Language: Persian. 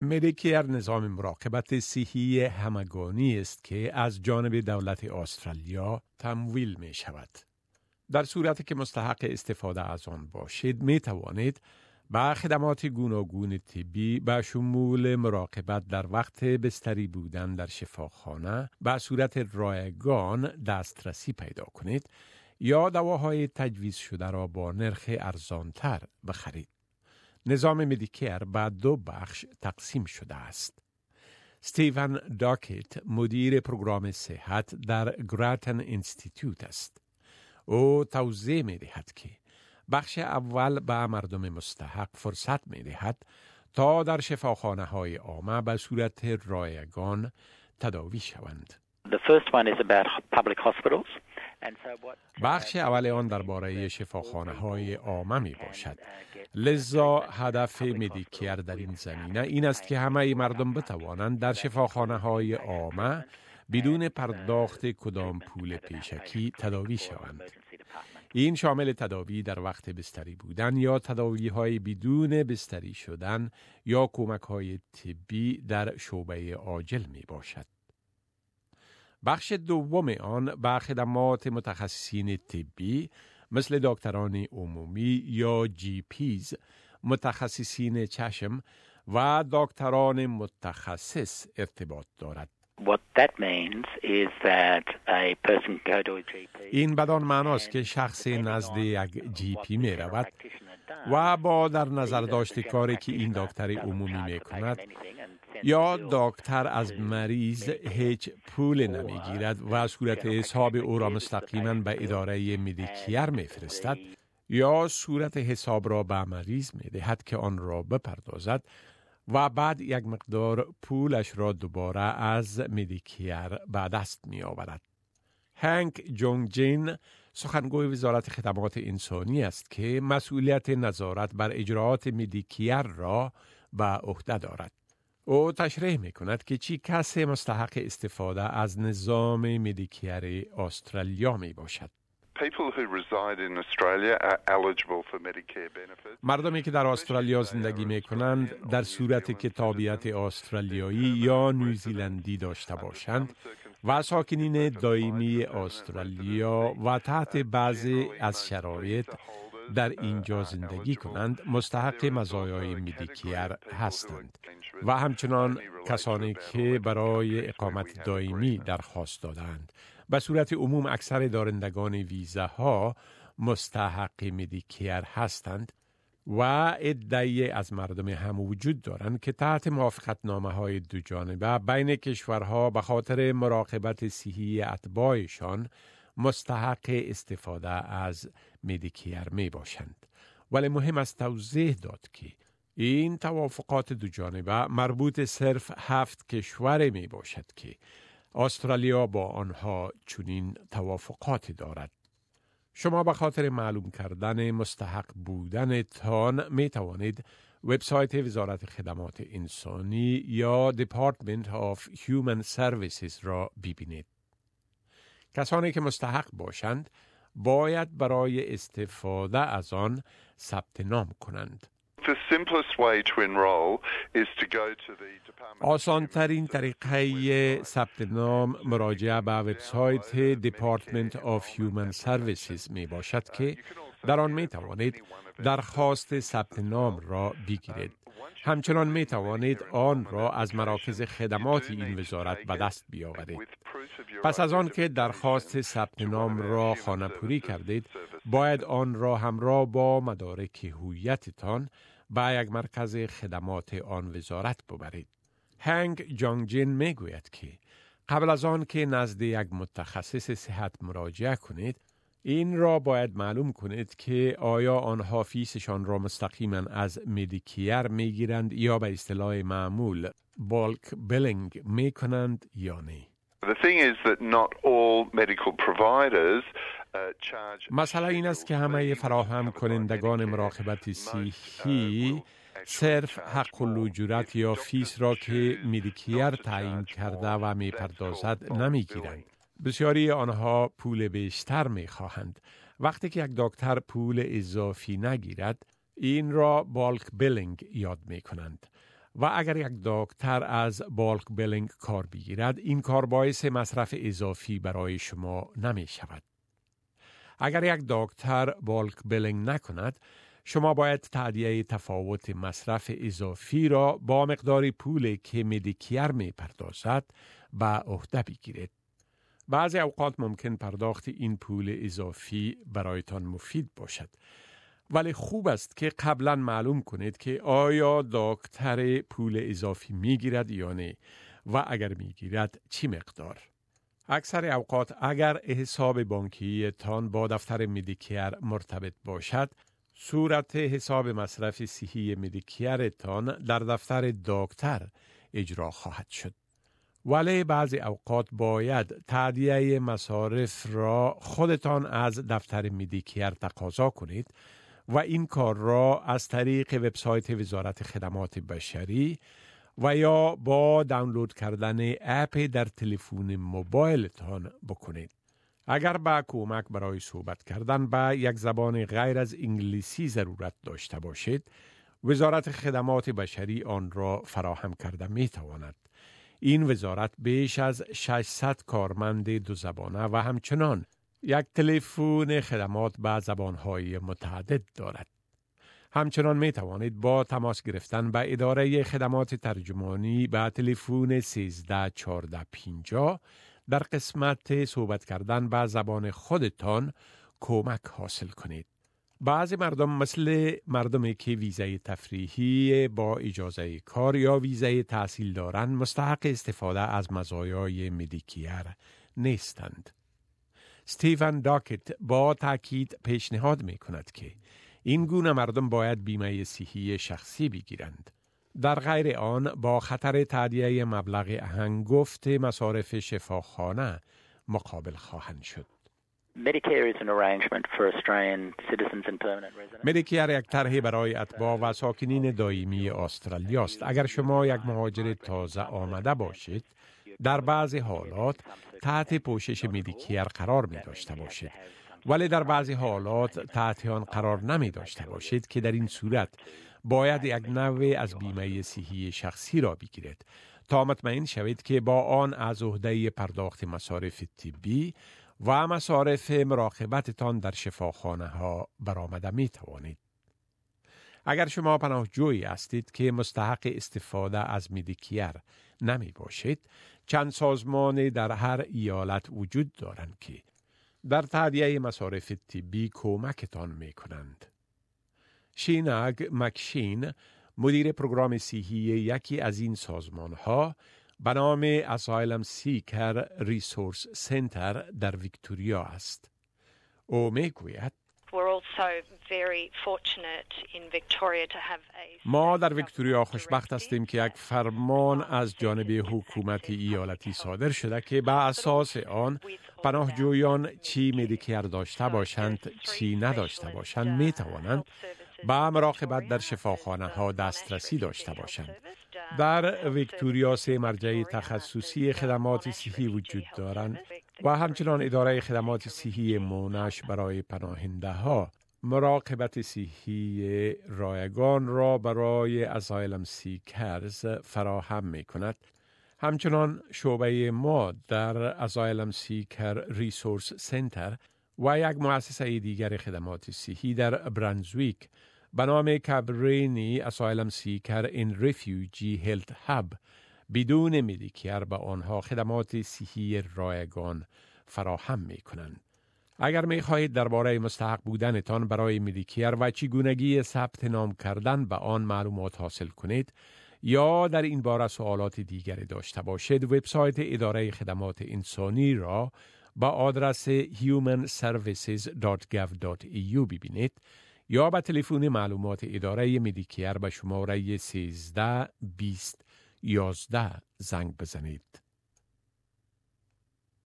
مدیکر نظام مراقبت صحی همگانی است که از جانب دولت استرالیا تمویل می شود. در صورتی که مستحق استفاده از آن باشید، می توانید با خدمات گوناگون طبی به شمول مراقبت در وقت بستری بودن در شفاخانه به صورت رایگان دسترسی پیدا کنید یا دواهای تجویز شده را با نرخ ارزانتر بخرید. نظام مدیکر به 2 بخش تقسیم شده است. استیون داکت مدیر پروگرام صحت در گراتن اینستیتوت است. او توضیح می دهد که بخش اول به مردم مستحق فرصت می دهد تا در شفاخانه های عامه به صورت رایگان تداوی شوند. The first one is about public hospitals. بخش اول آن درباره شفاخانه های عامه می باشد. لذا هدف مدیکر در این زمینه این است که همه مردم بتوانند در شفاخانه های عامه بدون پرداخت کدام پول پیشکی تداوی شوند. این شامل تداوی در وقت بستری بودن یا تداوی های بدون بستری شدن یا کمک های طبی در شعبه عاجل می باشد. بخش دوم آن به خدمات متخصصین طبی مثل دکتران عمومی یا GPs، متخصصین چشم و دکتران متخصص ارتباط دارد. What that means is that a person go to a GP. این بدان معناست که شخص نزد یک GP می رود و با در نظر داشت کاری که این دکتر عمومی می کند یا دکتر از مریض هیچ پول نمی گیرد و صورت حساب او را مستقیما به اداره مدیکر می فرستد یا صورت حساب را به مریض می دهد که آن را بپردازد و بعد یک مقدار پولش را دوباره از مدیکر به دست می آورد. هنگ جونگ جین سخنگوی وزارت خدمات انسانی است که مسئولیت نظارت بر اجراعات مدیکر را به عهده دارد. او تشریح می کند که چی کسی مستحق استفاده از نظام مدیکر استرالیا می باشد. People who reside in Australia are eligible for Medicare benefits. مردمی که در استرالیا زندگی می کنند در صورتی که تابعیت استرالیایی یا نیوزیلندی داشته باشند و ساکنین دائمی استرالیا و تحت بعضی از شرایط در اینجا زندگی کنند مستحق مزایای مدیکر هستند و همچنان کسانی که برای اقامت دائمی درخواست دادند. به صورت عموم اکثر دارندگان ویزاها مستحق مدیکر هستند و عده‌ای از مردم هم وجود دارند که تحت موافقتنامه‌های دو جانبه بین کشورها به خاطر مراقبت صحی اتباعشان مستحق استفاده از مدیکر می باشند. ولی مهم است توضیح داد که این توافقات دو جانبه مربوط صرف 7 کشور می باشد که استرالیا با آنها چنین توافقات دارد. شما به خاطر معلوم کردن مستحق بودنتان می توانید وبسایت وزارت خدمات انسانی یا Department of Human Services را ببینید. کسانی که مستحق باشند باید برای استفاده از آن ثبت نام کنند. The simplest way to enroll is to go to the Department. آسان ترین طریقه ثبت نام مراجعه به وبسایت Department of Human Services می باشد که در آن می توانید درخواست ثبت نام را بگیرید. همچنان می توانید آن را از مراکز خدمات این وزارت به دست بیاورید. پس از آن که درخواست ثبت نام را خانه‌پوری کردید، باید آن را همراه با مدارک هویتتان به یک مرکز خدمات آن وزارت ببرید. هنگ جانگ جین می گوید که قبل از آن که نزد یک متخصص صحت مراجعه کنید، این را باید معلوم کنید که آیا آنها فیسشان را مستقیما از مدیکر می گیرند یا به اصطلاح معمول بالک بیلینگ می کنند یا نه. The thing is that not all medical providers charge. مسئله این است که همه فراهم کنندگان مراقبت صحی صرف حق الأجرت یا فیس را که مدیکر تعیین کرده و می پردازد نمی گیرند. بسیاری آنها پول بیشتر می خواهند. وقتی که یک دکتر پول اضافی نگیرد، این را بالک بیلینگ یاد می کنند و اگر یک دکتر از بالک بیلینگ کار بگیرد، این کار باعث مصرف اضافی برای شما نمی شود. اگر یک دکتر بالک بیلینگ نکند، شما باید تادیه تفاوت مصرف اضافی را با مقدار پولی که مدیکیر می پردازد به عهده بگیرید. بعضی اوقات ممکن پرداخت این پول اضافی برایتان مفید باشد. ولی خوب است که قبلا معلوم کنید که آیا دکتر پول اضافی می گیرد یا نه و اگر می گیرد چی مقدار. اکثر اوقات اگر حساب بانکی تان با دفتر مدیکیر مرتبط باشد، صورت حساب مصرف صحی مدیکیر تان در دفتر دکتر اجرا خواهد شد. ولی بعضی اوقات باید تادیه مصارف را خودتان از دفتر مدیکیر تقاضا کنید و این کار را از طریق وبسایت وزارت خدمات بشری و یا با دانلود کردن اپ در تلفن موبایلتان بکنید. اگر با کمک برای صحبت کردن با یک زبان غیر از انگلیسی ضرورت داشته باشید، وزارت خدمات بشری آن را فراهم کرده می تواند. این وزارت بیش از 600 کارمند دو زبانه و همچنان یک تلفن خدمات به زبانهای متعدد دارد. همچنان می توانید با تماس گرفتن به اداره خدمات ترجمانی به تلفن 131450 در قسمت صحبت کردن به زبان خودتان کمک حاصل کنید. بعضی مردم مثل مردمی که ویزای تفریحی با اجازه کار یا ویزای تحصیل دارند مستحق استفاده از مزایای مدیکیر نیستند. استیون داکت با تاکید پیشنهاد می کند که این گونه مردم باید بیمه صحی شخصی بگیرند. در غیر آن با خطر تادیه مبلغ هنگفت مصارف شفاخانه مقابل خواهند شد. Medicare is an arrangement for Australian citizens and permanent residents. مدیکیر یک طرح برای اتباع و ساکنین دائمی استرالیا است. اگر شما یک مهاجر تازه آمده باشید، در بعضی حالات تحت پوشش مدیکیر قرار می داشته باشید. ولی در بعضی حالات تحت آن قرار نمی داشته باشید که در این صورت باید یک نوع از بیمه صحی شخصی را بگیرید تا مطمئن شوید که با آن از عهده پرداخت مصارف طبی و مصارف مراقبتتان در شفاخانه ها برآمده می توانید. اگر شما پناهجویی هستید که مستحق استفاده از مدیکیر نمی باشید، چند سازمان در هر ایالت وجود دارند که در تادیه مصارف طبی کمکتان می کنند. شیناگ مکشین، مدیر پروگرام صحی یکی از این سازمان ها به نام اسایلم سیکر ریسورس سنتر در ویکتوریا است. او می گوید ما در ویکتوریا خوشبخت هستیم که یک فرمان از جانب حکومت ایالتی صادر شده که به اساس آن پناهجویان چی مدیکیر داشته باشند چی نداشته باشند می توانند با مراقبت در شفاخانه ها دسترسی داشته باشند. در ویکتوریا 3 مرجع تخصصی خدمات صحی وجود دارند و همچنان اداره خدمات صحی مونش برای پناهنده ها مراقبت صحی رایگان را برای اسایلم سیکرز فراهم می کند. همچنان شعبه ما در اسایلم سیکر ریسورس سنتر و یک مؤسسه دیگر خدمات صحی در برانزویک به نام کابرینی اسایلم سیکر این ریفیوجی هلت هب بدون مدیکیر به آنها خدمات صحی رایگان فراهم می کنند. اگر می خواهید درباره مستحق بودنتان برای مدیکیر و چگونگی ثبت نام کردن به آن معلومات حاصل کنید یا در این باره سوالات دیگری داشته باشید، وبسایت اداره خدمات انسانی را با آدرس humanservices.gov.au ببینید یا به تلفن معلومات اداره مدیکیر به شماره 13 20 11 زنگ بزنید.